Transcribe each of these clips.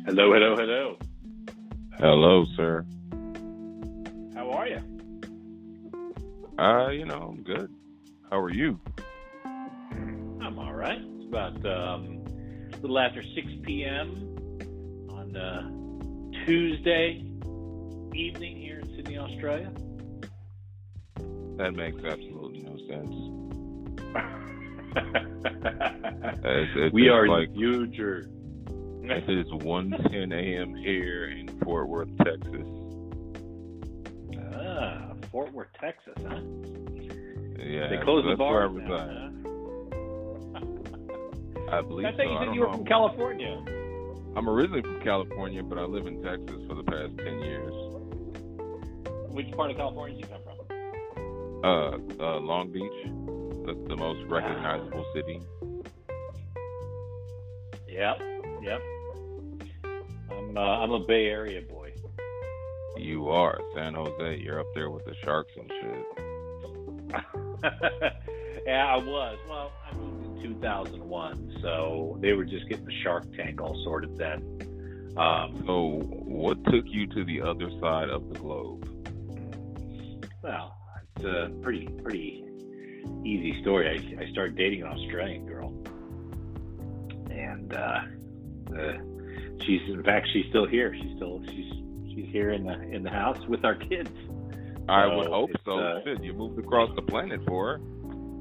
Hello, hello, hello. Hello, sir. How are you? I'm good. How are you? I'm all right. It's about a little after 6 p.m. on Tuesday evening here in Sydney, Australia. That makes absolutely no sense. We are like in the future. it is 1:10 a.m. here in Fort Worth, Texas. Fort Worth, Texas, huh? Yeah, They closed the that's bars where I now, reside. I believe I thought so. you I said don't you were know. from California. I'm originally from California, but I live in Texas for the past 10 years. Which part of California do you come from? Long Beach, the most recognizable city. Yep. I'm a Bay Area boy. You are San Jose. You're up there with the Sharks and shit. Yeah, I was. Well, I moved in 2001, so they were just getting the Shark Tank all sorted then. So, what took you to the other side of the globe? Well, it's a pretty easy story. I started dating an Australian girl, and she's still here. She's here in the house with our kids. I would hope so. Shit, you moved across the planet for her.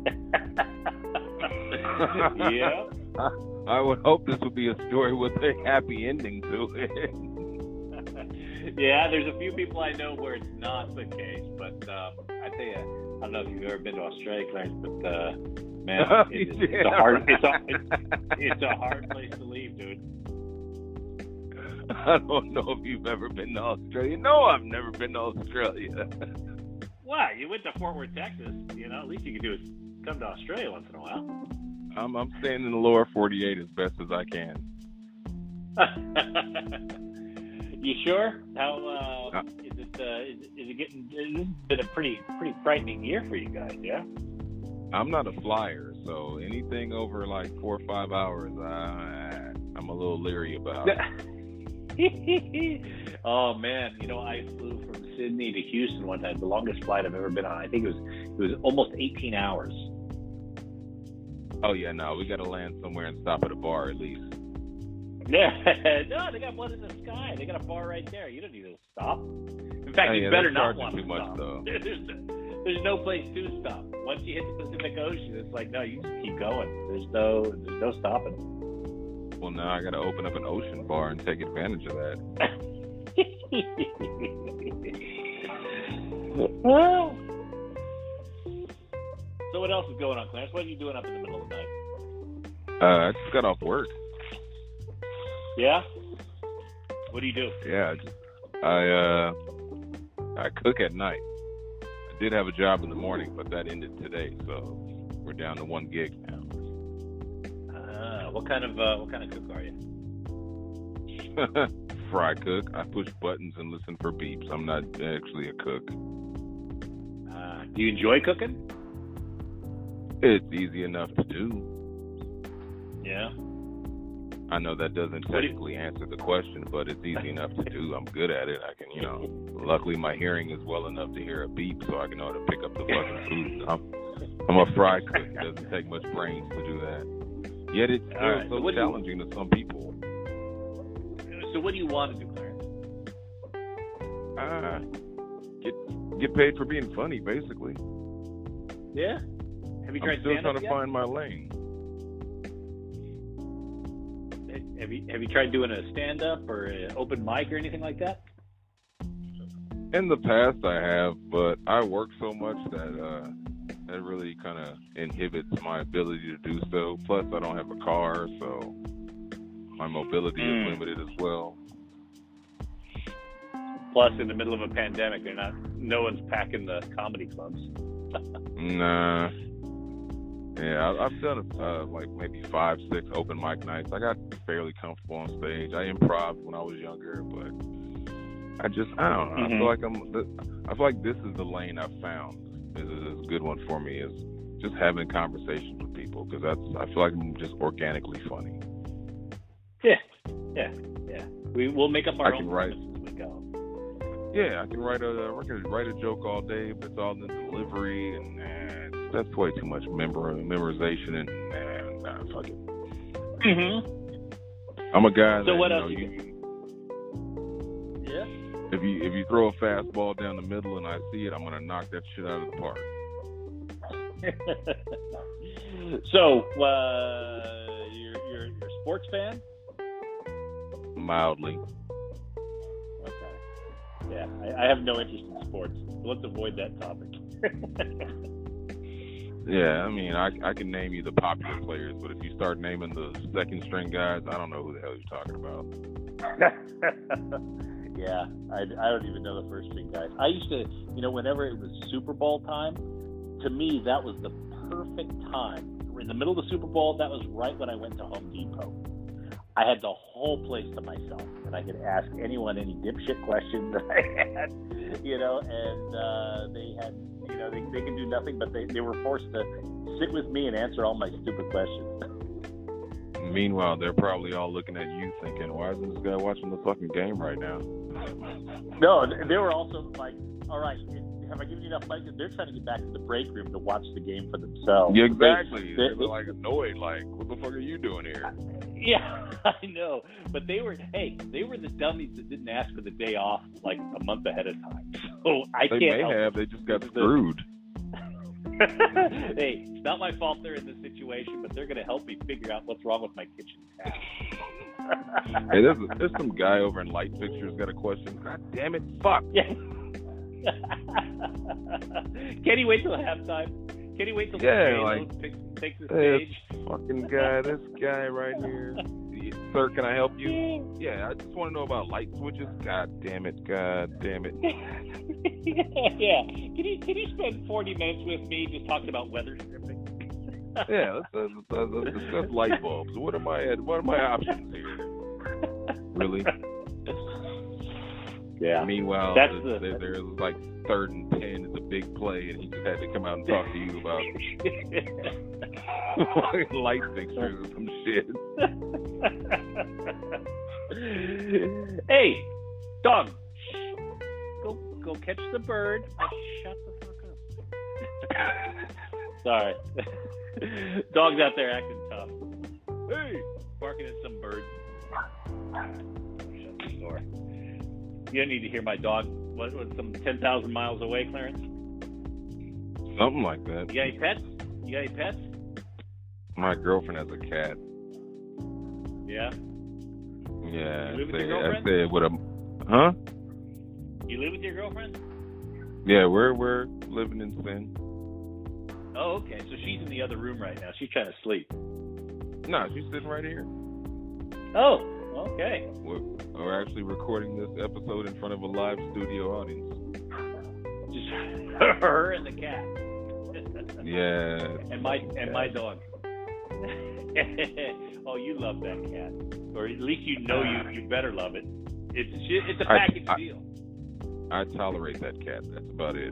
Yeah. I would hope this would be a story with a happy ending to it. Yeah, there's a few people I know where it's not the case, but I tell you, I don't know if you've ever been to Australia, Clarence, but man, it's a hard place to leave, dude. I don't know if you've ever been to Australia. No, I've never been to Australia. What? You went to Fort Worth, Texas. At least you can do is come to Australia once in a while. I'm staying in the lower 48 as best as I can. You sure? How is it? Is it getting? It's been a pretty frightening year for you guys, yeah. I'm not a flyer, so anything over like 4 or 5 hours, I'm a little leery about. Oh man, I flew from Sydney to Houston one time. The longest flight I've ever been on. I think it was almost 18 hours. Oh yeah, no, we got to land somewhere and stop at a bar at least. Yeah, no, they got one in the sky. They got a bar right there. You don't need to stop. In fact, you better not want to stop. Though. There's no place to stop. Once you hit the Pacific Ocean, it's like no, you just keep going. There's no stopping. Well, now I got to open up an ocean bar and take advantage of that. Well, so what else is going on, Clarence? What are you doing up in the middle of the night? I just got off work. Yeah? What do you do? Yeah, I cook at night. I did have a job in the morning, but that ended today, so we're down to one gig now. What kind of cook are you? Fry cook. I push buttons and listen for beeps. I'm not actually a cook. Do you enjoy cooking? It's easy enough to do. Yeah. I know that doesn't technically answer the question, but it's easy enough to do. I'm good at it. I can, luckily my hearing is well enough to hear a beep so I can know how to pick up the fucking food. I'm a fry cook. It doesn't take much brains to do that. Yet it's still so challenging to some people. So what do you want to do, Clarence? Get paid for being funny, basically. Yeah? Have you tried I'm still stand-up trying to find my lane. Have you tried doing a stand-up or an open mic or anything like that? In the past, I have, but I work so much that that really kind of inhibits my ability to do so. Plus, I don't have a car, so my mobility is limited as well. Plus, in the middle of a pandemic, no one's packing the comedy clubs. Nah. Yeah, I've done like maybe 5, 6 open mic nights. I got fairly comfortable on stage. I improv when I was younger, but I don't know. I feel like this is the lane I've found. Is a good one for me is just having conversations with people because I feel like I'm just organically funny. Yeah. We'll make up our own premises as we go. Yeah, I can write a joke all day, but it's all in the delivery, and that's way too much memorization, and fuck it. Mm-hmm. I'm a guy so that, what you else know, Yeah. If you throw a fastball down the middle and I see it, I'm gonna knock that shit out of the park. So, you're a sports fan? Mildly. Okay. Yeah, I have no interest in sports. Let's avoid that topic. Yeah, I mean, I can name you the popular players, but if you start naming the second string guys, I don't know who the hell you're talking about. Yeah, I don't even know the first string guys. I used to, whenever it was Super Bowl time, to me that was the perfect time. In the middle of the Super Bowl, that was right when I went to Home Depot. I had the whole place to myself, and I could ask anyone any dipshit questions that I had, and they had, they could do nothing, but they were forced to sit with me and answer all my stupid questions. Meanwhile, they're probably all looking at you thinking, why isn't this guy watching the fucking game right now? No, they were also like, all right, have I given you enough money? They're trying to get back to the break room to watch the game for themselves. Yeah, exactly. They were like annoyed, like, what the fuck are you doing here? Yeah, I know. But they were the dummies that didn't ask for the day off like a month ahead of time. So They just got screwed. Hey, it's not my fault they're in this situation, but they're going to help me figure out what's wrong with my kitchen tap. Hey, there's some guy over in light fixtures got a question. God damn it, fuck. Yeah. Can he wait till halftime? Can he wait till takes the stage? Fucking guy, this guy right here. Sir, can I help you? Yeah, I just want to know about light switches. God damn it. Yeah. Can you spend 40 minutes with me just talking about weather stripping? Yeah, let's discuss light bulbs. What are my options here? Really? Yeah. Meanwhile, there's like 3rd and 10. It's a big play, and he just had to come out and talk to you about light fixtures or some shit. Hey, dog, go catch the bird. Shut the fuck up. Sorry. Dog's out there acting tough. Hey, barking at some bird. Shut the door. You don't need to hear my dog. What some 10,000 miles away, Clarence? Something like that. You got any pets? My girlfriend has a cat. Yeah? Yeah. You live with your girlfriend? I said, huh? You live with your girlfriend? Yeah, we're living in sin. Oh, okay. So she's in the other room right now. She's trying to sleep. No, she's sitting right here. Oh, okay. We're actually recording this episode in front of a live studio audience. Just her and the cat. Yeah. And my dog. Oh, you love that cat, or at least you better love it. It's a package deal. I tolerate that cat. That's about it.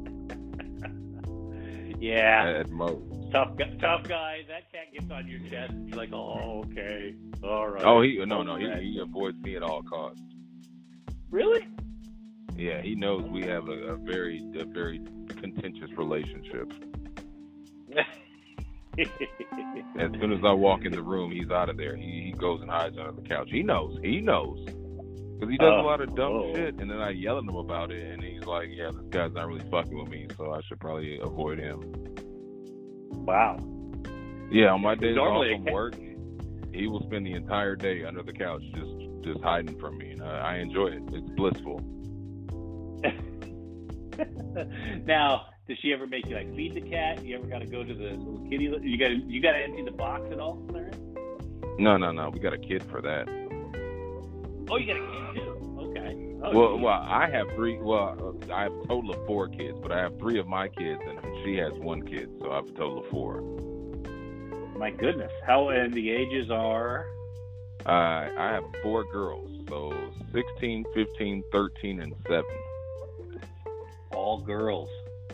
Yeah. At most. Tough guy. That cat gets on your chest. You're like, oh, okay, all right. Oh, he avoids me at all costs. Really? Yeah, he knows we have a very contentious relationship. As soon as I walk in the room, he's out of there. He goes and hides under the couch. He knows. Because he does a lot of dumb shit, and then I yell at him about it, and he's like, yeah, this guy's not really fucking with me, so I should probably avoid him. Wow. Yeah, on my days off from work, he will spend the entire day under the couch just hiding from me, and I enjoy it. It's blissful. Now, does she ever make you like feed the cat? You ever got to go to the little kitty? You got to empty the box at all, Clarence? No. We got a kid for that. Oh, you got a kid too? Okay. Oh, well, I have 3. Well, I have a total of 4 kids, but I have 3 of my kids, and she has 1 kid, so I have a total of 4. My goodness. And the ages are? I have 4 girls, so 16, 15, 13, and 7. All girls.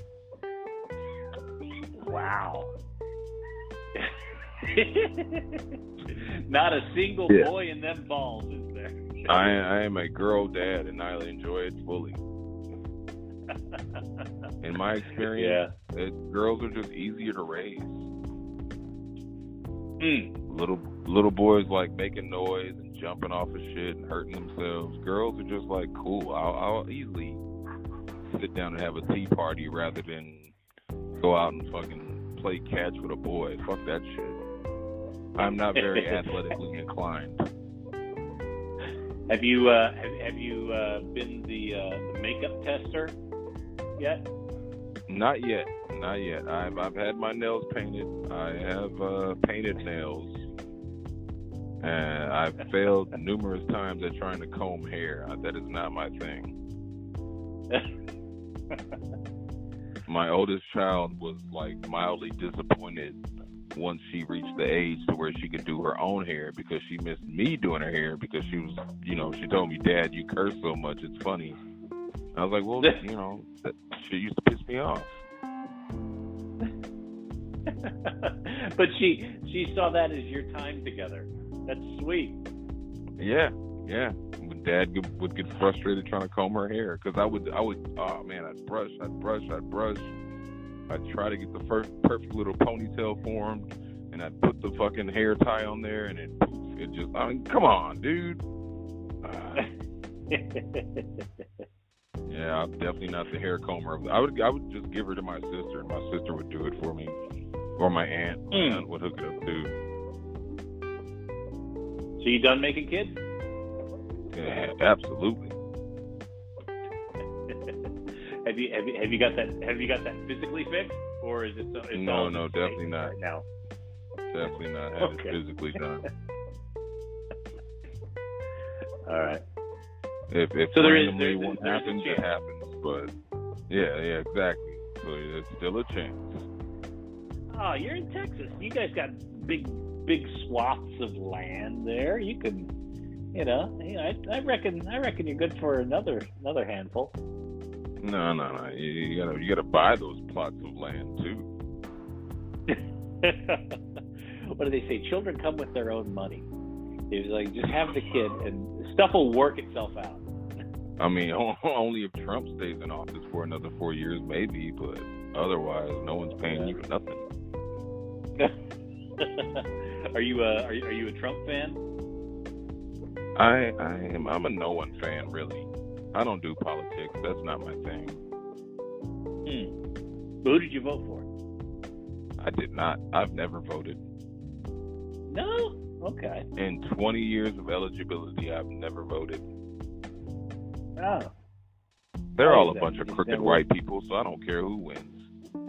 Wow. Not a single boy in them balls, is there? I am a girl dad, and I enjoy it fully. In my experience, girls are just easier to raise. Little boys like making noise and jumping off of shit and hurting themselves. Girls are just like, cool. I'll easily sit down and have a tea party rather than go out and fucking play catch with a boy. Fuck that shit. I'm not very athletically inclined. Have you been the makeup tester yet? Not yet. I've had my nails painted. I have painted nails. And I've failed numerous times at trying to comb hair. That is not my thing. My oldest child was like mildly disappointed once she reached the age to where she could do her own hair because she missed me doing her hair because she was, she told me, Dad, you curse so much, it's funny. I was like, well, that shit used to piss me off. But she saw that as your time together. That's sweet. Yeah. When Dad would get frustrated trying to comb her hair, because I would, oh man, I'd brush. I'd try to get the perfect little ponytail formed, and I'd put the fucking hair tie on there, and then poof, it just, come on, dude. Yeah, I'm definitely not the hair comber. I would just give her to my sister, and my sister would do it for me, or my aunt. My aunt would hook it up too. So you done making kids? Yeah, absolutely. Have you got that physically fixed, or is it? No, definitely not. Right now. Definitely not. Have it physically done. All right. If so randomly one happens, it happens. But yeah, exactly. So there's still a chance. Oh, you're in Texas. You guys got big swaths of land there. You can, I reckon you're good for another handful. No. You gotta buy those plots of land too. What do they say? Children come with their own money. It's like, just have the kid and stuff will work itself out. I mean, only if Trump stays in office for another 4 years, maybe, but otherwise, no one's paying you nothing. Are you a Trump fan? I am. I'm a no one fan, really. I don't do politics. That's not my thing. Who did you vote for? I did not. I've never voted. No? Okay. In 20 years of eligibility, I've never voted. Oh. They're all a bunch of crooked white people, so I don't care who wins.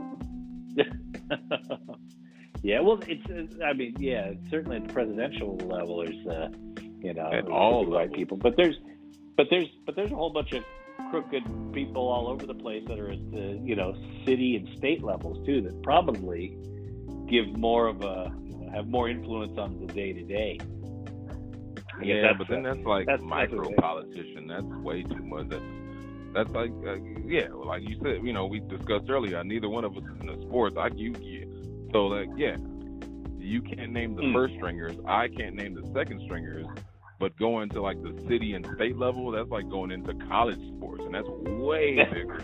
Yeah, well, it's certainly at the presidential level, there's, at all white people, but there's a whole bunch of crooked people all over the place that are at the, city and state levels too, that probably give more of have more influence on the day to day. Yeah, but then that's like micro politician. That's way too much. That's like, like you said, we discussed earlier. Neither one of us is in the sports. So, like, you can't name the first stringers. I can't name the second stringers. But going to like the city and state level, that's like going into college sports, and that's way bigger.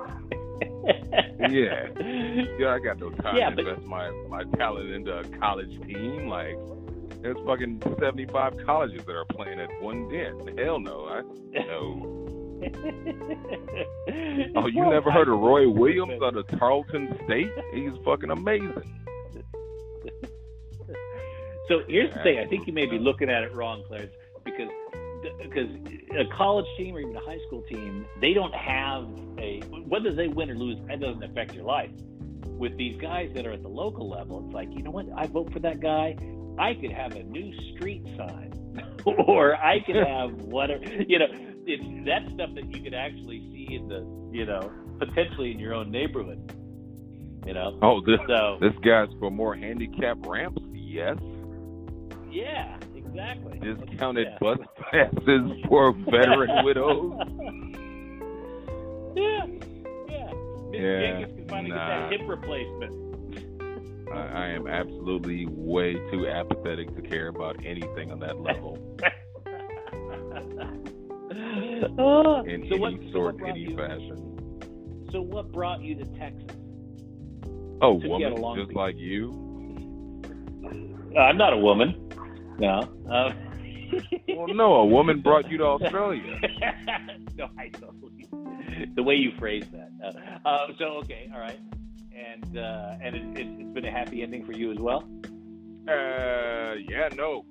I got no time to invest my talent into a college team. Like, there's fucking 75 colleges that are playing at one den. Hell no, no. Oh, you never heard of Roy Williams out of Tarleton State? He's fucking amazing. So here's the thing. I think you may be looking at it wrong, Clarence, because a college team or even a high school team, they don't have whether they win or lose, that doesn't affect your life. With these guys that are at the local level, it's like, you know what? I vote for that guy. I could have a new street sign, or I could have whatever. It's that stuff that you could actually see in the, potentially in your own neighborhood. Oh, this guy's for more handicap ramps. Yes. Yeah, exactly. Discounted bus passes for veteran widows. Yeah. Miss Jenkins can finally get that hip replacement. I am absolutely way too apathetic to care about anything on that level. in any sort, any fashion. So what brought you to Texas? Oh, woman, just like you? I'm not a woman. No. Well, no, a woman brought you to Australia. No, I don't. The way you phrased that. So, okay, all right. And it's been a happy ending for you as well? Yeah, no.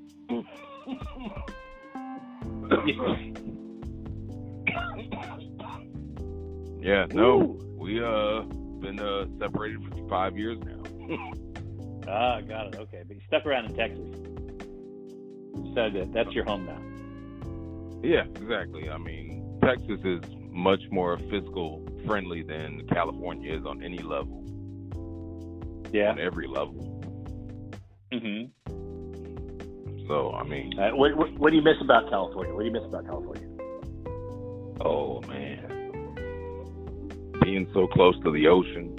Yeah, no. Ooh. We been separated for 5 years now. Got it. Okay, but you stuck around in Texas. So that's your home now. Yeah, exactly. I mean, Texas is much more fiscal friendly than California is on any level. Yeah. On every level. Mhm. So, I mean, what do you miss about California? What do you miss about California? Oh man, being so close to the ocean,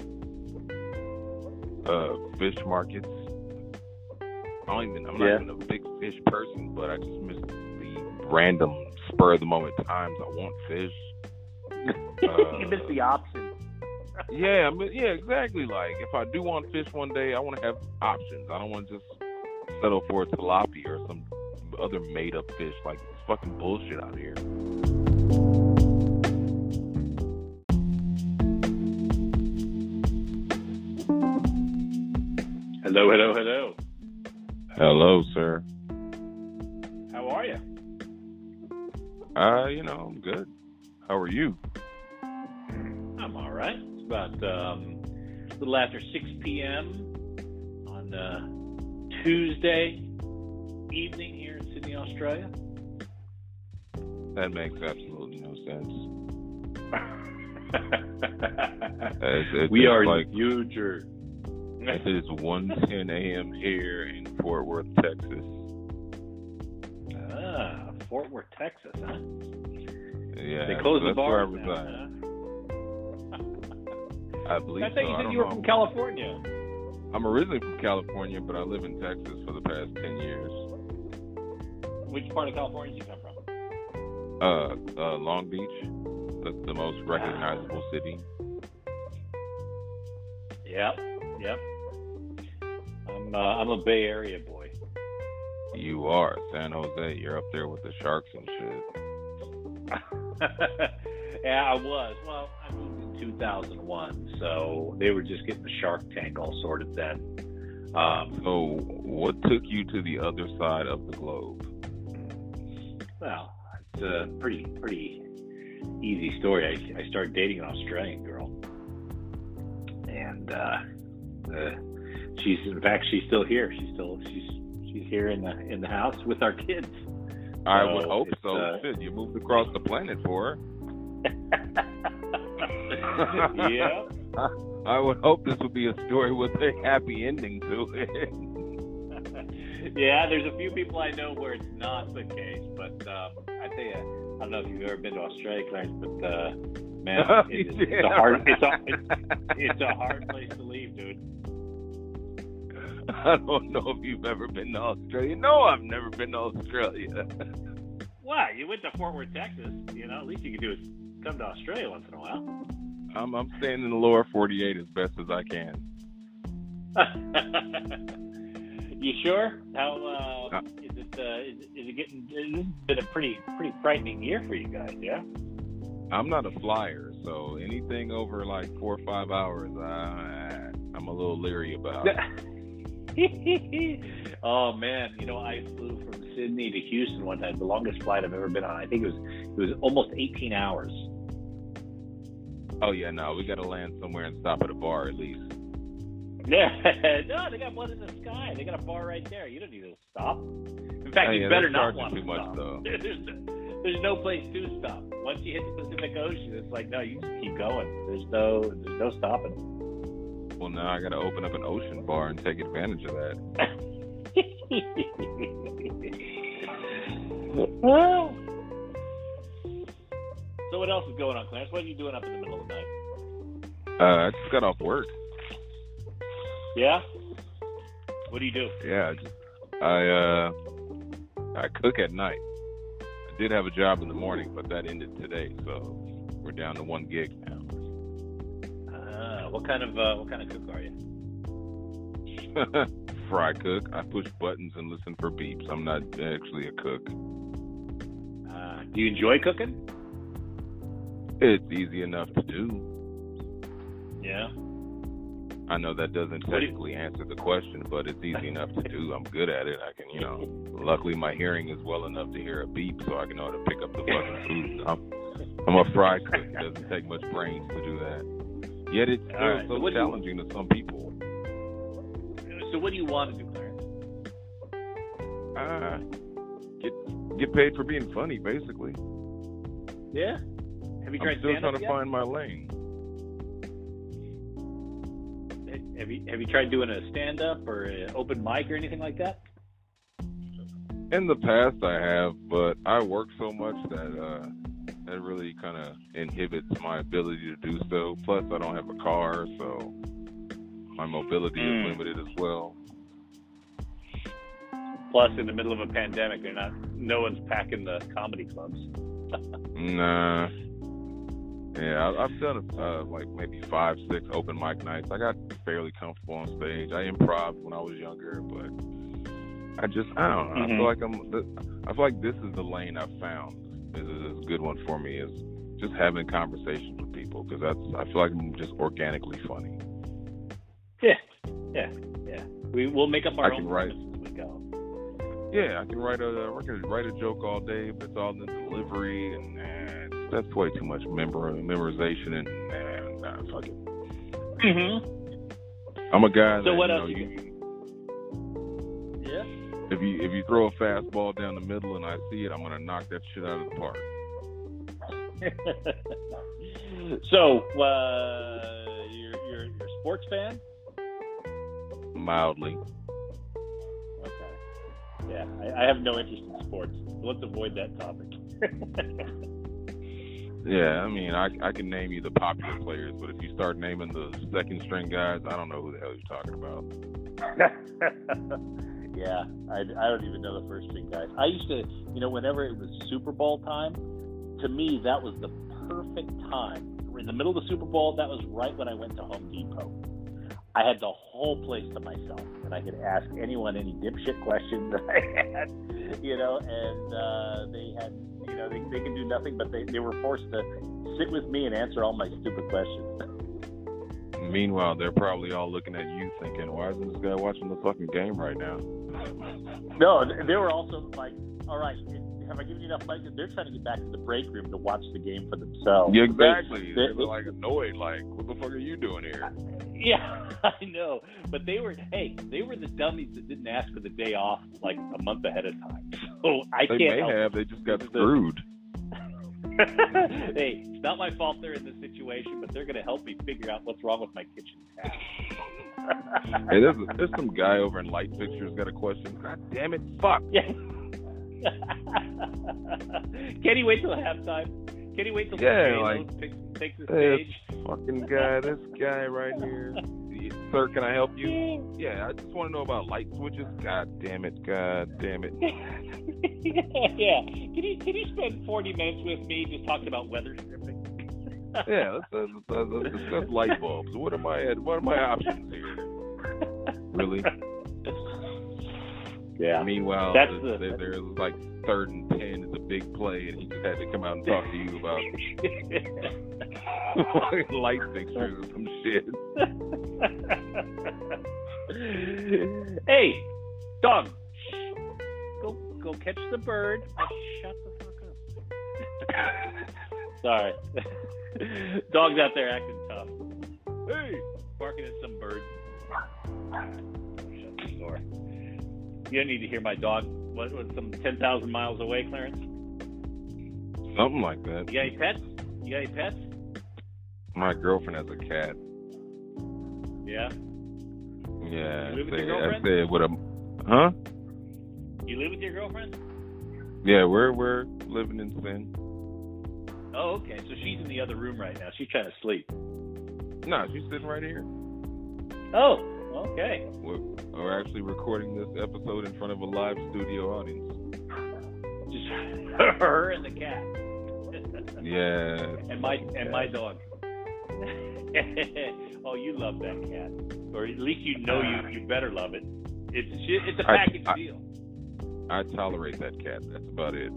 fish markets. I'm not even a big fish person, but I just miss the random spur of the moment times I want fish. You miss the options. Yeah, exactly. Like if I do want fish one day, I want to have options. I don't want to just settle for a tilapia or some other made up fish. Like it's fucking bullshit out here. Hello, hello, hello. Hello, sir. How are you? I'm good. How are you? I'm all right. It's about a little after 6 p.m. on Tuesday evening here in Sydney, Australia. That makes absolutely no sense. We are like in New Jersey. It is 1:10 a.m. here in Fort Worth, Texas. Fort Worth, Texas, huh? Yeah, they closed the bars now, huh? I believe I think you said you were from California. I'm originally from California, but I live in Texas for the past 10 years. Which part of California did you come from? Long Beach, the most recognizable city. Yep. I'm a Bay Area boy. You are San Jose. You're up there with the Sharks and shit. Yeah, I was. Well, I moved in 2001, so they were just getting the Shark Tank all sorted then. So, what took you to the other side of the globe? Well, it's a pretty easy story. I started dating an Australian girl, and she's still here. She's here in the house with our kids. I would hope so. Shit, you moved across the planet for her. Yeah. I would hope this would be a story with a happy ending to it. Yeah, there's a few people I know where it's not the case, but I tell you, I don't know if you've ever been to Australia, Clarence, but man, it's a hard place to leave, dude. I don't know if you've ever been to Australia. No, I've never been to Australia. What? You went to Fort Worth, Texas. At least you can do is come to Australia once in a while. I'm staying in the lower 48 as best as I can. You sure? How is it? Is it getting? It's been a pretty frightening year for you guys, yeah. I'm not a flyer, so anything over like 4 or 5 hours, I'm a little leery about. Oh man, I flew from Sydney to Houston one time. The longest flight I've ever been on. I think it was almost 18 hours. Oh yeah, no, we got to land somewhere and stop at a bar at least. Yeah, no, they got one in the sky. They got a bar right there. You don't need to stop. In fact, you better not want to too much, stop. Though. There's no place to stop. Once you hit the Pacific Ocean, it's like no, you just keep going. There's no stopping. Well, now I got to open up an ocean bar and take advantage of that. Well, so what else is going on, Clarence? What are you doing up in the middle of the night? I just got off work. Yeah? What do you do? Yeah, I cook at night. I Did have a job in the morning, but that ended today, so we're down to one gig now. What kind of cook are you? Fry cook. I push buttons and listen for beeps. I'm not actually a cook. Do you enjoy cooking? It's easy enough to do. Yeah. I know that doesn't technically answer the question, but it's easy enough to do. I'm good at it. I can, luckily my hearing is well enough to hear a beep, so I can know how to pick up the fucking food. I'm a fry cook. It doesn't take much brains to do that. Yet it's still so challenging to some people. So what do you want to do, Clarence? Get paid for being funny, basically. Yeah. Have you tried stand-up yet? I'm still trying to find my lane. Have you tried doing a stand-up or an open mic or anything like that? In the past, I have, but I work so much that that really kind of inhibits my ability to do so. Plus, I don't have a car, so my mobility is limited as well. Plus, in the middle of a pandemic, no one's packing the comedy clubs. Nah. Yeah, I've done like maybe 5-6 open mic nights. I got fairly comfortable on stage. I improv when I was younger, but I don't know. I feel like this is the lane I've found. This is a good one for me, is just having conversations with people, because I feel like I'm just organically funny. Yeah. We'll make up our own premises as we go. Yeah, I can write a joke all day, but it's all in the delivery, and that's way too much memorization, and fuck it. Mm-hmm. I'm a guy so that, what else yeah. If you throw a fastball down the middle and I see it, I'm gonna knock that shit out of the park. So, you're a sports fan? Mildly. Okay. Yeah, I have no interest in sports. Let's avoid that topic. Yeah, I mean, I can name you the popular players, but if you start naming the second string guys, I don't know who the hell you're talking about. Yeah, I don't even know the first string guys. I used to, whenever it was Super Bowl time, to me that was the perfect time. In the middle of the Super Bowl, that was right when I went to Home Depot. I had the whole place to myself, and I could ask anyone any dipshit questions that I had, and they had, they could do nothing, but they were forced to sit with me and answer all my stupid questions. Meanwhile, they're probably all looking at you thinking, why isn't this guy watching the fucking game right now? No, they were also like, all right, have I given you enough money? They're trying to get back to the break room to watch the game for themselves. Yeah, exactly. They were like annoyed, like, what the fuck are you doing here? Yeah, I know. But they were the dummies that didn't ask for the day off like a month ahead of time. So they just got screwed. Hey, it's not my fault they're in this situation, but they're going to help me figure out what's wrong with my kitchen tap. Hey, there's some guy over in light fixtures got a question. God damn it, fuck. Yeah. Can he wait till halftime? Can he wait till takes the stage? This guy right here. Sir, can I help you? Yeah, I just want to know about light switches. God damn it. Yeah. Can you spend 40 minutes with me just talking about weather stripping? Yeah, let's discuss light bulbs. What are my options here? Really? Yeah. Meanwhile, there's like 3rd and 10 is a big play, and he just had to come out and talk to you about light fixtures or some shit. Hey, dog, go catch the bird. Shut the fuck up. Sorry. Dog's out there acting tough. Hey, barking at some bird. Shut the door. You don't need to hear my dog. What some 10,000 miles away, Clarence? Something like that. You got any pets? My girlfriend has a cat. Yeah? Yeah. You live with your girlfriend? I said, huh? You live with your girlfriend? Yeah, we're living in sin. Oh, okay. So she's in the other room right now. She's trying to sleep. No, she's sitting right here. Oh, okay. We're actually recording this episode in front of a live studio audience. Just her and the cat. Yeah. And my dog. Oh, you love that cat, or at least you know you better love it. It's a package deal. I tolerate that cat. That's about it.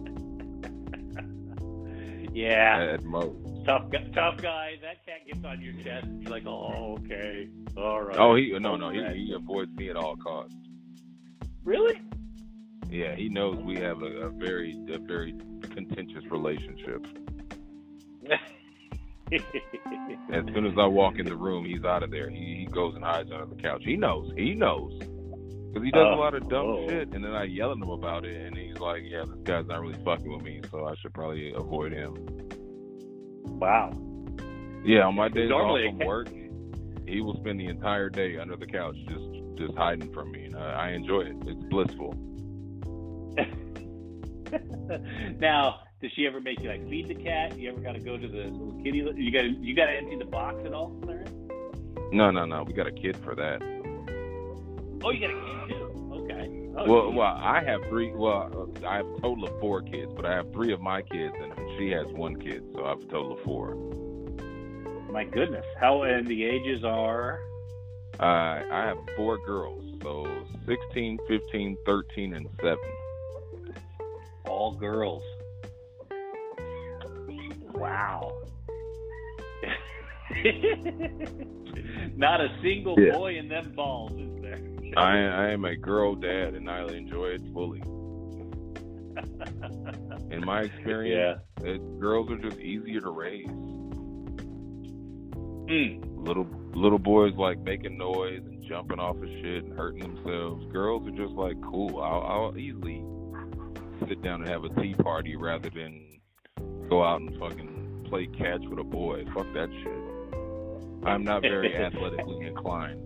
Yeah. At most. Tough guy. That cat gets on your chest. And you're like, oh, okay, all right. Oh, he avoids me at all costs. Really? Yeah, he knows we have a very contentious relationship. As soon as I walk in the room, he's out of there. He goes and hides under the couch. He knows. Because he does a lot of dumb shit, and then I yell at him about it, and he's like, yeah, this guy's not really fucking with me, so I should probably avoid him. Wow. Yeah, on my days off from work, he will spend the entire day under the couch just hiding from me, and I enjoy it. It's blissful. Now, does she ever make you like feed the cat? You ever got to go to the little kitty? You got to empty the box at all, Clarence? No. We got a kid for that. Oh, you got a kid too? Okay. Oh, well, I have 3. Well, I have a total of 4 kids, but I have 3 of my kids, and she has 1 kid, so I have a total of 4. My goodness. And the ages are? I have 4 girls, so 16, 15, 13, and 7. All girls. Wow. Not a single boy in them balls, is there? I am a girl dad, and I enjoy it fully. In my experience, girls are just easier to raise. Little boys like making noise and jumping off of shit and hurting themselves. Girls are just like, cool. I'll easily sit down and have a tea party rather than go out and fucking play catch with a boy. Fuck that shit. I'm not very athletically inclined.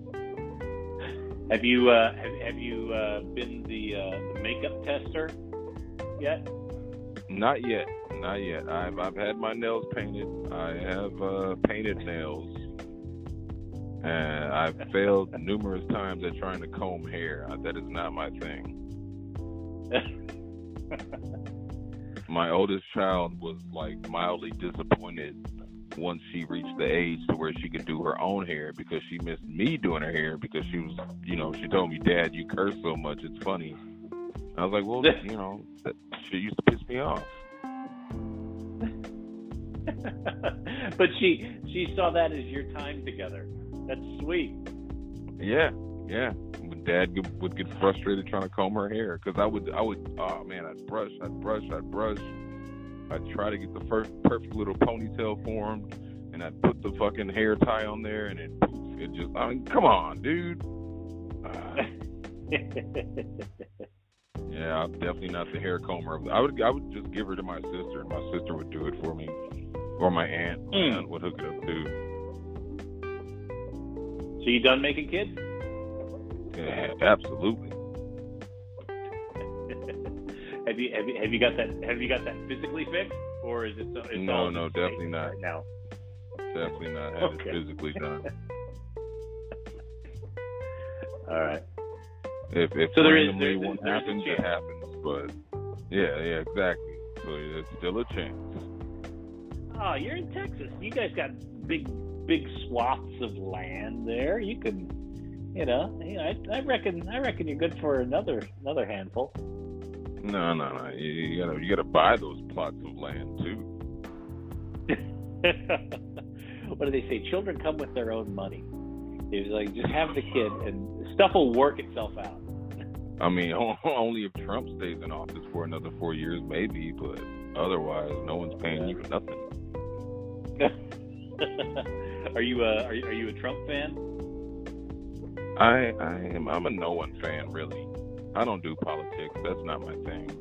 Have you been the makeup tester yet? Not yet. I've had my nails painted. I have painted nails. And I've failed numerous times at trying to comb hair. That is not my thing. My oldest child was like mildly disappointed once she reached the age to where she could do her own hair because she missed me doing her hair because she was, she told me, Dad, you curse so much, it's funny. I was like, well, that shit used to piss me off. But she saw that as your time together. That's sweet. Yeah. Dad would get frustrated trying to comb her hair because I would. Oh man, I'd brush. I'd try to get the perfect little ponytail formed, and I'd put the fucking hair tie on there, and it just. I mean, come on, dude. Yeah, I'm definitely not the hair comber. I would just give her to my sister, and my sister would do it for me, or my aunt. My aunt would hook it up too. So you done making kids? Yeah, absolutely. Have you got that physically fixed, or is it? No, definitely not. Right now. Definitely not have it physically done. All right. If so randomly one happens, it happens. But yeah, exactly. So there's still a chance. Oh, you're in Texas. You guys got big swaths of land there. You can, I reckon you're good for another handful. No. You gotta buy those plots of land too. What do they say? Children come with their own money. It's like, just have the kid and stuff will work itself out. I mean, only if Trump stays in office for another 4 years, maybe, but otherwise, no one's paying you for nothing. Are you a Trump fan? I am. I'm a no one fan, really. I don't do politics. That's not my thing.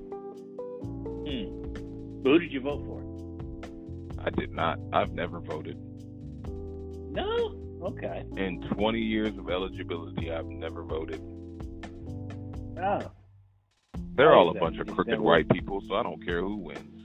Who did you vote for? I did not. I've never voted. No? Okay. In 20 years of eligibility, I've never voted. Oh. They're all a bunch of crooked white people, so I don't care who wins.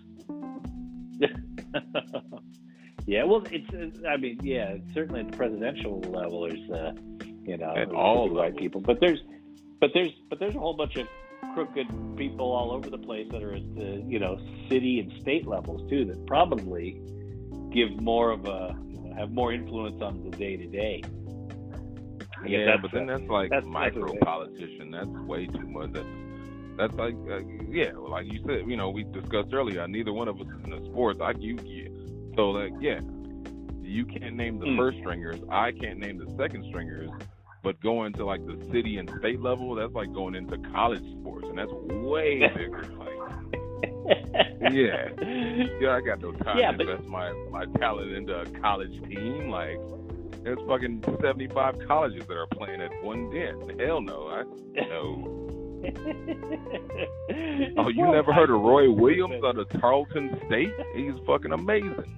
Yeah, well, certainly at the presidential level, there's, all white people, but there's a whole bunch of crooked people all over the place that are at the, city and state levels too, that probably give more of have more influence on the day to day. Yeah, but then that's like micro politician. That's way too much. That's like like you said. We discussed earlier. Neither one of us is in the sports. So you can't name the first stringers. I can't name the second stringers. But going to like the city and state level, that's like going into college sports, and that's way bigger. I got no time to invest my talent into a college team. Like, there's fucking 75 colleges that are playing at one den. Hell no, no. Oh, you never heard of Roy Williams out of Tarleton State? He's fucking amazing.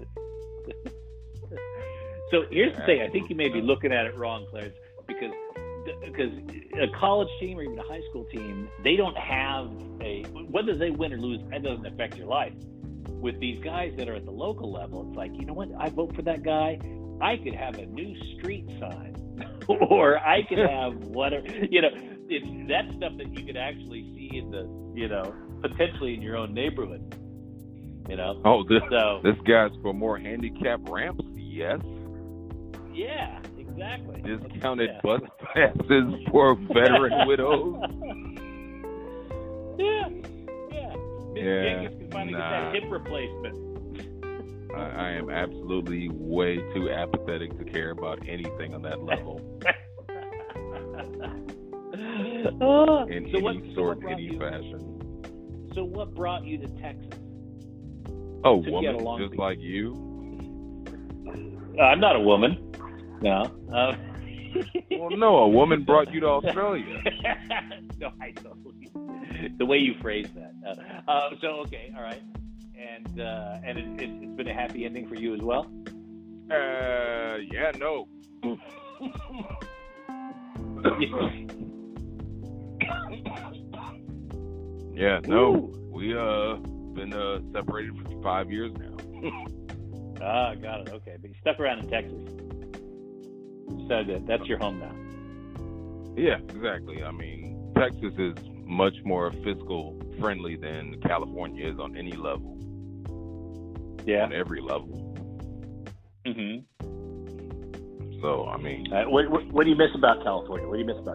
So here's the thing. I think you may be looking at it wrong, Clarence, because a college team or even a high school team, they don't have whether they win or lose, that doesn't affect your life. With these guys that are at the local level, it's like, you know what? I vote for that guy. I could have a new street sign, or I could have whatever. It's that stuff that you could actually see in the, potentially in your own neighborhood. Oh, this guy's for more handicap ramps. Yes. Yeah. Exactly. Discounted bus passes for veteran widows. Yeah. Miss Jenkins can finally get that hip replacement. I am absolutely way too apathetic to care about anything on that level. In any fashion. So what brought you to Texas? Oh, woman, just like you? I'm not a woman. No. Well, no, a woman brought you to Australia. No, I don't. The way you phrased that. Okay, all right. And it's been a happy ending for you as well? Yeah, no. Yeah, no. Ooh. We been separated for 5 years now. Got it. Okay, but you stuck around in Texas. So that's your home now. Yeah, exactly. I mean, Texas is much more fiscal friendly than California is on any level. Yeah. On every level. Mm-hmm. So, I mean... what do you miss about California?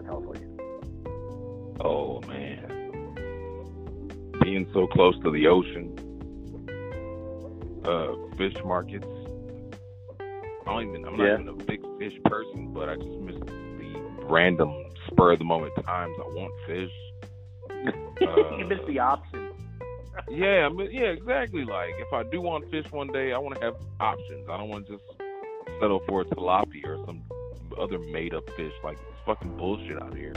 Oh, man. Being so close to the ocean. Fish markets. I'm not even a big fish person, but I just miss the random spur of the moment times I want fish. You miss the options. Yeah, exactly. Like, if I do want fish one day, I want to have options. I don't want to just settle for a tilapia or some other made-up fish. Like, it's fucking bullshit out here.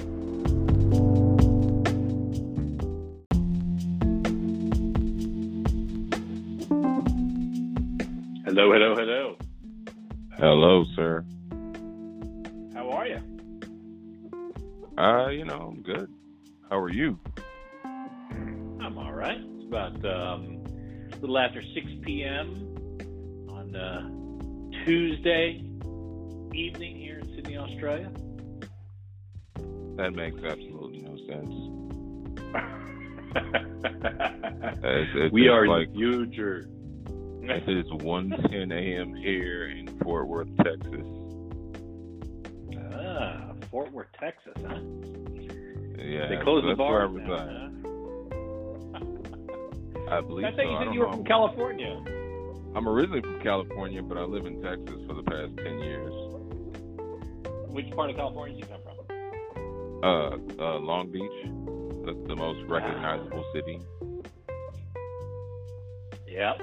Hello. Hello, sir. How are you? I'm good. How are you? I'm all right. It's about a little after 6 p.m. on Tuesday evening here in Sydney, Australia. That makes absolutely no sense. We are like in New Jersey. It is 1:10 a.m. here in Fort Worth, Texas. Fort Worth, Texas, huh? Yeah, they closed the bar. I believe so. I think you said you were from California. I'm originally from California, but I live in Texas for the past 10 years. Which part of California did you come from? Long Beach, the most recognizable city. Yep.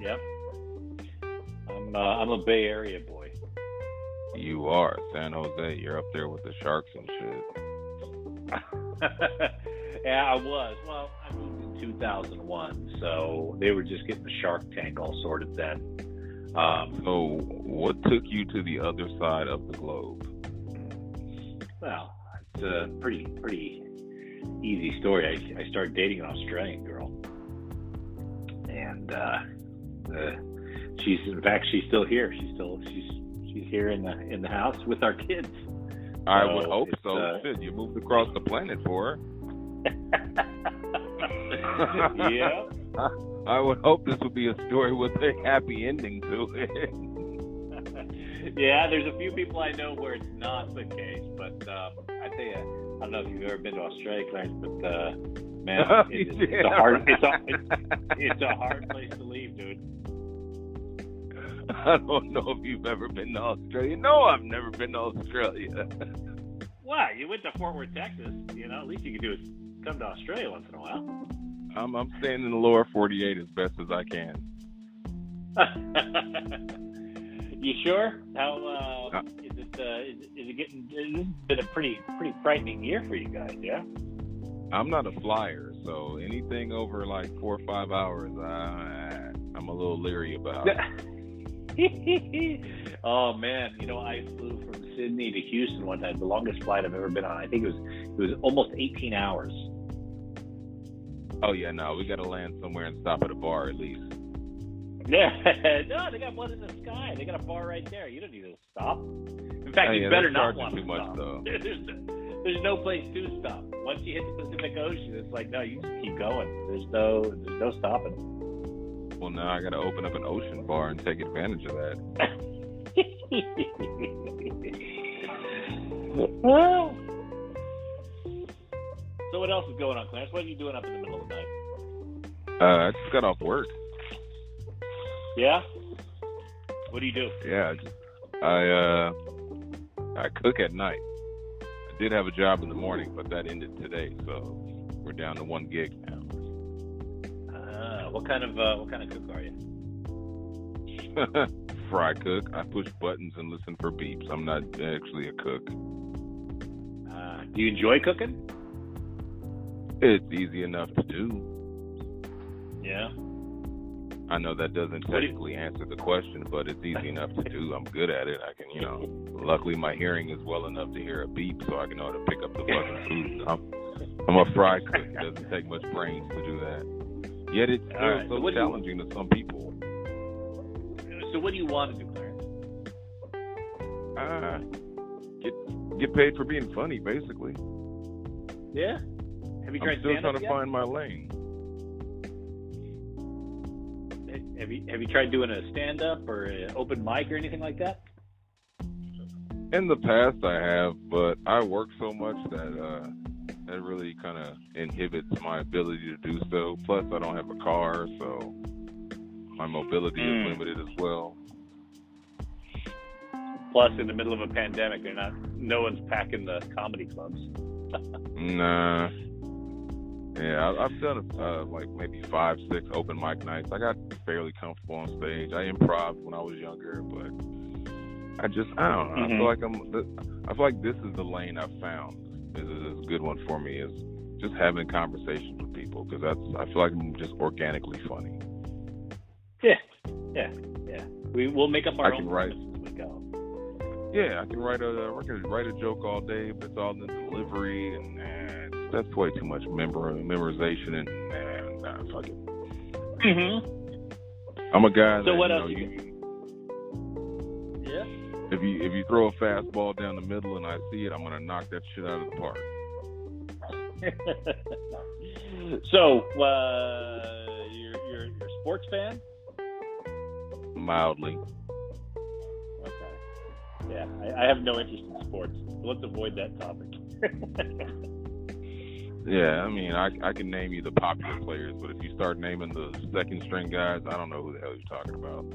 I'm a Bay Area boy. You are. San Jose, you're up there with the Sharks and shit. Yeah, I was. Well, I moved in 2001, so they were just getting the Shark Tank all sorted then. So what took you to the other side of the globe? Well, it's a pretty easy story. I started dating an Australian girl, and she's still here. She's here in the house with our kids. I would hope so. Shit, you moved across the planet for her. Yeah. I would hope this would be a story with a happy ending to it. Yeah, there's a few people I know where it's not the case, but I tell you, I don't know if you've ever been to Australia, Clarence, but man, it's a hard place to leave, dude. I don't know if you've ever been to Australia. No, I've never been to Australia. Why? You went to Fort Worth, Texas. You know, at least you can do is come to Australia once in a while. I'm staying in the lower 48 as best as I can. You sure? How is it? Is it getting? It's been a pretty frightening year for you guys, yeah. I'm not a flyer, so anything over like 4 or 5 hours, I'm a little leery about. Oh man, you know, I flew from Sydney to Houston one time, the longest flight I've ever been on. I think it was almost 18 hours. Oh yeah, no, we got to land somewhere and stop at a bar at least. Yeah, no, they got one in the sky. They got a bar right there. You don't need to stop. In fact, you better not want to too much, stop. Though. There's no place to stop. Once you hit the Pacific Ocean, it's like, no, you just keep going. There's no stopping. Well, now I got to open up an ocean bar and take advantage of that. Well, so what else is going on, Clarence? What are you doing up in the middle of the night? I just got off work. Yeah? What do you do? Yeah, I cook at night. I did have a job in the morning, but that ended today, so we're down to one gig now. What kind of cook are you? Fry cook. I push buttons and listen for beeps. I'm not actually a cook. Do you enjoy cooking? It's easy enough to do. Yeah. I know that doesn't technically answer the question, but it's easy enough to do. I'm good at it. I can, luckily my hearing is well enough to hear a beep, so I can know how to pick up the fucking food. I'm a fry cook. It doesn't take much brains to do that. Yet it's still so challenging to some people. So what do you want to do, Clarence? Get paid for being funny, basically. Yeah. Have you tried stand-up? I'm still trying to yet? find my lane. Have you tried doing a stand-up or an open mic or anything like that? In the past, I have, but I work so much that that really kind of inhibits my ability to do so. Plus, I don't have a car, so my mobility is limited as well. Plus, in the middle of a pandemic, no one's packing the comedy clubs. Nah. Yeah, I've done like maybe 5, 6 open mic nights. I got fairly comfortable on stage. I improv when I was younger, but I don't know. I feel like this is the lane I've found. This is a good one for me, is just having conversations with people, because I feel like I'm just organically funny. Yeah. We'll make up our own moments as we go. Yeah, I can write a joke all day, but it's all in the delivery, and that's way too much memorization, and fuck it. Mm-hmm. I'm a guy so that, what else yeah. If you throw a fastball down the middle and I see it, I'm gonna knock that shit out of the park. So, you're a sports fan? Mildly. Okay. Yeah, I have no interest in sports. Let's avoid that topic. Yeah, I mean, I can name you the popular players, but if you start naming the second string guys, I don't know who the hell you're talking about.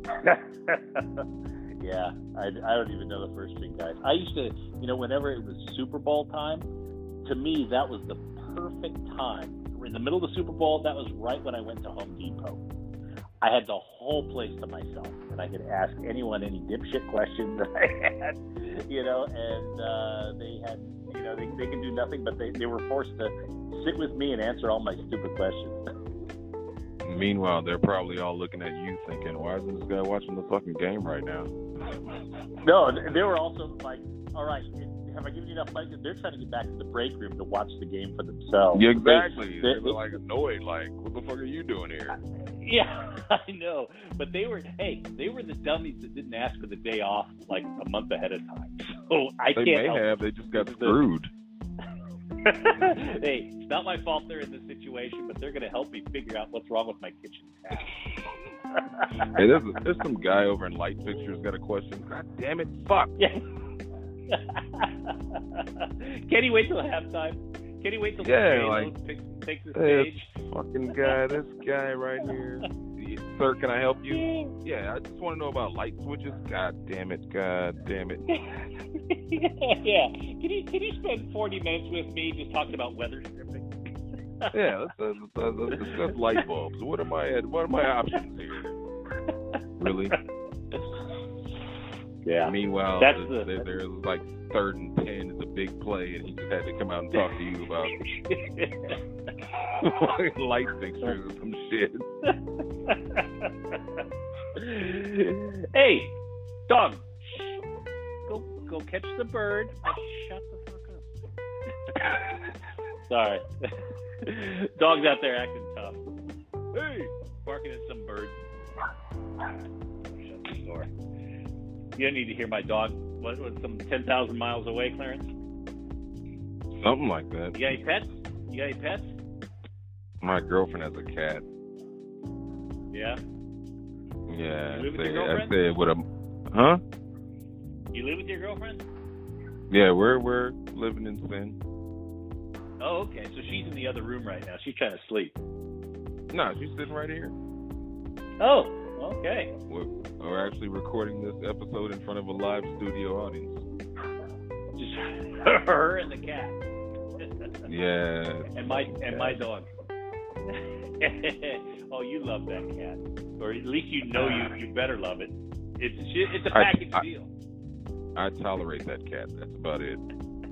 Yeah, I don't even know the first string guys. I used to, whenever it was Super Bowl time, to me that was the perfect time. In the middle of the Super Bowl, that was right when I went to Home Depot. I had the whole place to myself, and I could ask anyone any dipshit questions that I had, and they had, they could do nothing, but they were forced to sit with me and answer all my stupid questions. Meanwhile, they're probably all looking at you thinking, why isn't this guy watching the fucking game right now? No, they were also like, all right, have I given you enough money? They're trying to get back to the break room to watch the game for themselves. Yeah, exactly. They were like annoyed, like, what the fuck are you doing here? Yeah, I know. But they were the dummies that didn't ask for the day off like a month ahead of time. So They just got screwed. Hey, it's not my fault they're in this situation, but they're going to help me figure out what's wrong with my kitchen tap. Hey, there's some guy over in light fixtures got a question. God damn it, fuck. Yeah. Can he wait till halftime? Can he wait till takes the stage? Fucking guy, this guy right here. Sir, can I help you? Yeah, I just want to know about light switches. God damn it. Yeah. Can you spend 40 minutes with me just talking about weather stripping? Yeah, let's discuss light bulbs. What are my options here? Really? Yeah. Meanwhile, there's like 3rd and 10 is a big play, and he just had to come out and talk to you about light fixtures or some shit. Hey, dog, go catch the bird. Shut the fuck up. Sorry. Dog's out there acting tough. Hey, barking at some bird. Shut the door. You don't need to hear my dog. What some 10,000 miles away, Clarence? Something like that. You got any pets? My girlfriend has a cat. Yeah? Yeah. You live with your girlfriend? I said with a... Huh? You live with your girlfriend? Yeah, we're living in sin. Oh, okay. So she's in the other room right now. She's trying to sleep. No, she's sitting right here. Oh, okay. We're actually recording this episode in front of a live studio audience. Just her and the cat. Yeah. And my dog. Oh, you love that cat, or at least you know you better love it. It's a package deal. I tolerate that cat. That's about it.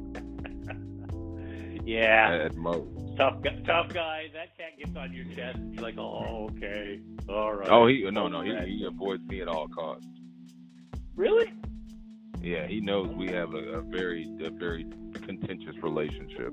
Yeah. At most. Tough guy. That cat gets on your chest, and you're like, oh, okay, all right. Oh, he avoids me at all costs. Really? Yeah, he knows we have a very contentious relationship.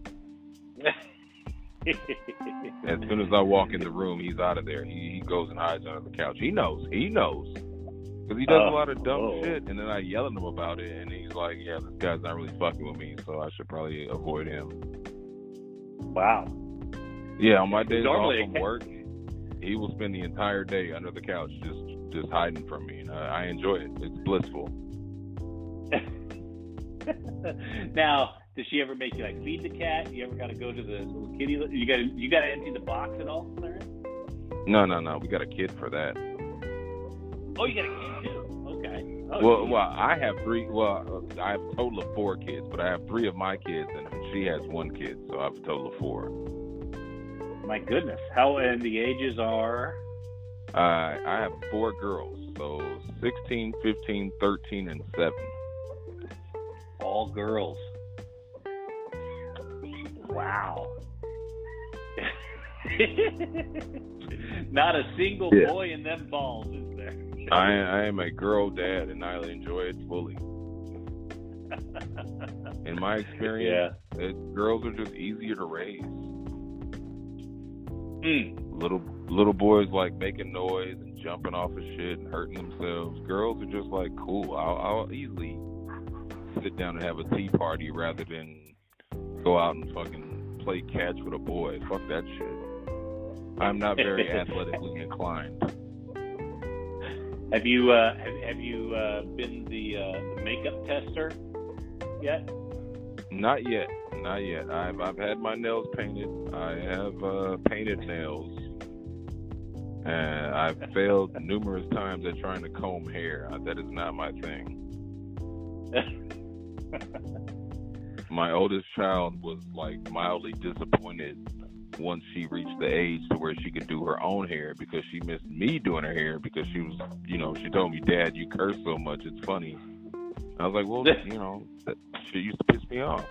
As soon as I walk in the room, he's out of there. He goes and hides under the couch. He knows. Because he does a lot of dumb shit, and then I yell at him about it, and he's like, yeah, this guy's not really fucking with me, so I should probably avoid him. Wow. Yeah, on my days off from work, he will spend the entire day under the couch just hiding from me, and I enjoy it. It's blissful. Now, does she ever make you feed the cat? You ever got to go to the little kitty? You got to empty the box at all, Clarence? No. We got a kid for that. Oh, you got a kid too? Okay. Oh, well, I have 3. Well, I have a total of 4 kids, but I have 3 of my kids, and she has 1 kid, so I have a total of 4. My goodness. And the ages are? I have 4 girls, so 16, 15, 13, and 7. All girls. Wow. Not a single boy in them balls, is there? I am a girl dad, and I enjoy it fully. In my experience, girls are just easier to raise. Little boys like making noise and jumping off of shit and hurting themselves. Girls are just like, cool. I'll easily sit down and have a tea party rather than go out and fucking play catch with a boy. Fuck that shit. I'm not very athletically inclined. Have you been the makeup tester yet? Not yet. I've had my nails painted. I have painted nails, and I've failed numerous times at trying to comb hair. That is not my thing. My oldest child was mildly disappointed once she reached the age to where she could do her own hair, because she missed me doing her hair, because she was, she told me, Dad, you curse so much, it's funny. I was like, well, that shit used to piss me off.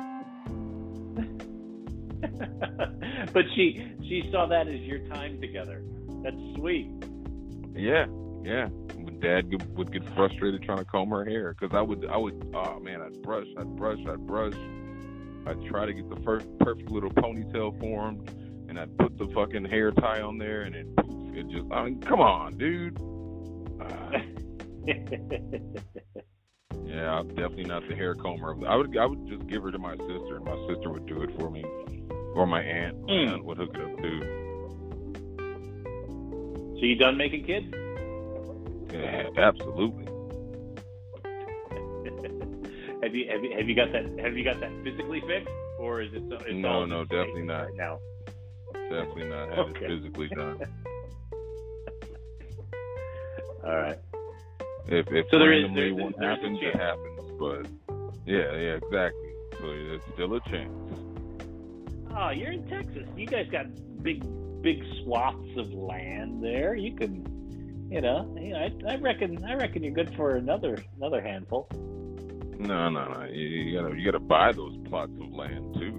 But she saw that as your time together. That's sweet. Yeah. Dad would get frustrated trying to comb her hair, because I would. Oh man, I'd brush. I'd try to get the perfect little ponytail formed, and I'd put the fucking hair tie on there, and it just. I mean, come on, dude. Yeah, Yeah, I'm definitely not the hair comber. I would just give her to my sister, and my sister would do it for me, or my aunt. My aunt would hook it up too. So you done making kids? Yeah, absolutely. Have you got that physically fixed, or is it? No, definitely not. Right now. Definitely not have it physically done. All right. If so randomly one happens, it happens. But yeah, exactly. So there's still a chance. Oh, you're in Texas. You guys got big swaths of land there. You can, I reckon you're good for another handful. No. You gotta buy those plots of land too.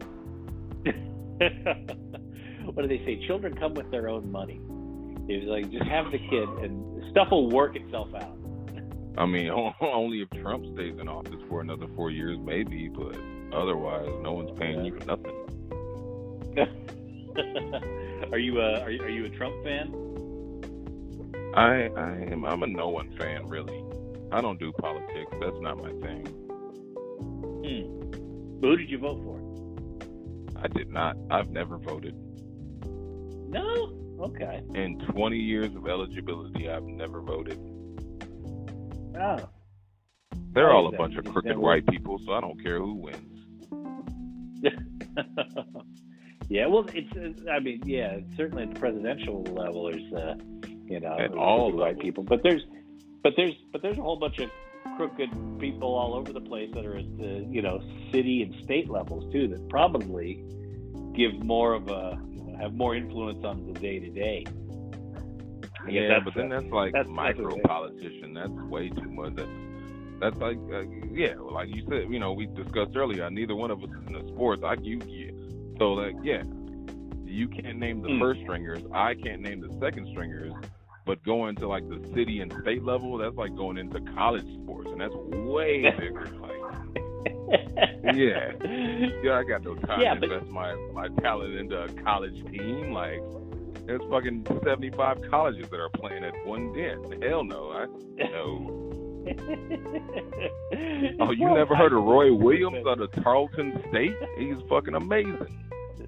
What do they say? Children come with their own money. It's like, just have the kid and stuff will work itself out. I mean, only if Trump stays in office for another 4 years, maybe, but otherwise, no one's paying you for nothing. Are you a Trump fan? I am. I'm a no one fan, really. I don't do politics. That's not my thing. But who did you vote for? I did not. I've never voted. No? Okay. In 20 years of eligibility, I've never voted. Oh. They're all a bunch of crooked white people, so I don't care who wins. Yeah, well, certainly at the presidential level, there's, all white people, but there's a whole bunch of crooked people all over the place that are at the, city and state levels too, that probably give have more influence on the day to day. Yeah, but then that's like micro politician. That's way too much. That's like like you said. We discussed earlier. Neither one of us is in the sports. So you can't name the first stringers. I can't name the second stringers. But going to like the city and state level, that's like going into college sports, and that's way bigger. I got no time to invest my talent into a college team. Like, there's fucking 75 colleges that are playing at one den. Hell no, no. Oh, you never heard of Roy Williams out of Tarleton State? He's fucking amazing.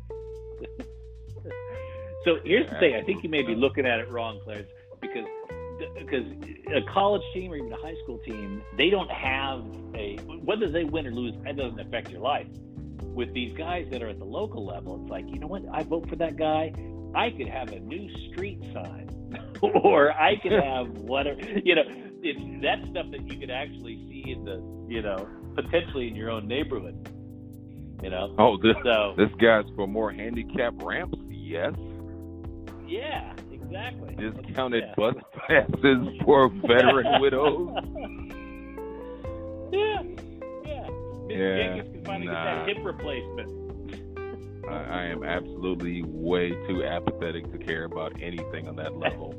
So here's the thing. I think you may be looking at it wrong, Clarence, because a college team or even a high school team, they don't have whether they win or lose, that doesn't affect your life. With these guys that are at the local level, it's like, you know what? I vote for that guy. I could have a new street sign, or I could have whatever. It's that stuff that you could actually see in the, potentially in your own neighborhood. Oh, this guy's for more handicap ramps. Yes. Yeah, exactly. Discounted bus passes for veteran widows. Yeah. Miss Jenkins can finally get that hip replacement. I am absolutely way too apathetic to care about anything on that level.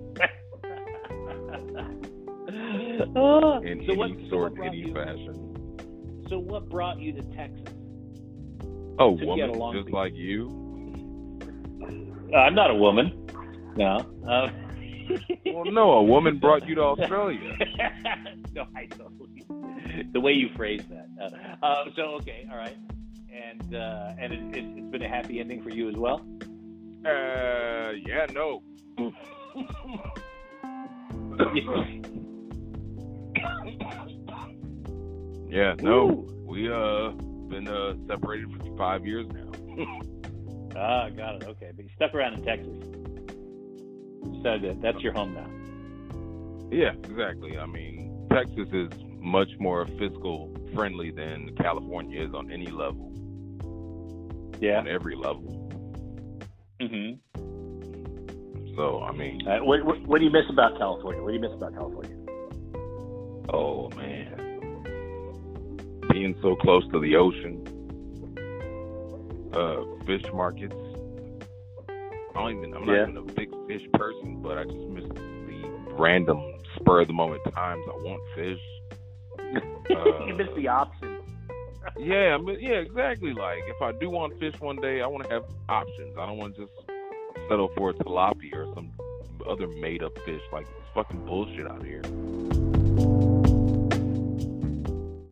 In any fashion. So what brought you to Texas? Oh, woman, just like you? I'm not a woman. No. Well, no, a woman brought you to Australia. No, I don't. The way you phrase that. So, okay, all right. And it's been a happy ending for you as well? Yeah, no. Yeah, no. Ooh. We been separated for 5 years now. Got it. Okay, but you stuck around in Texas. You decided that's your home now. Yeah, exactly. I mean, Texas is much more fiscal friendly than California is on any level. Yeah, on every level. Mhm. So I mean, what do you miss about California? Oh man, being so close to the ocean, fish markets. I'm not even a big fish person, but I just miss the random spur of the moment times I want fish. You miss the option. Yeah, exactly. Like if I do want fish one day, I want to have options. I don't want to just settle for a tilapia or some other made up fish. Like it's fucking bullshit out here.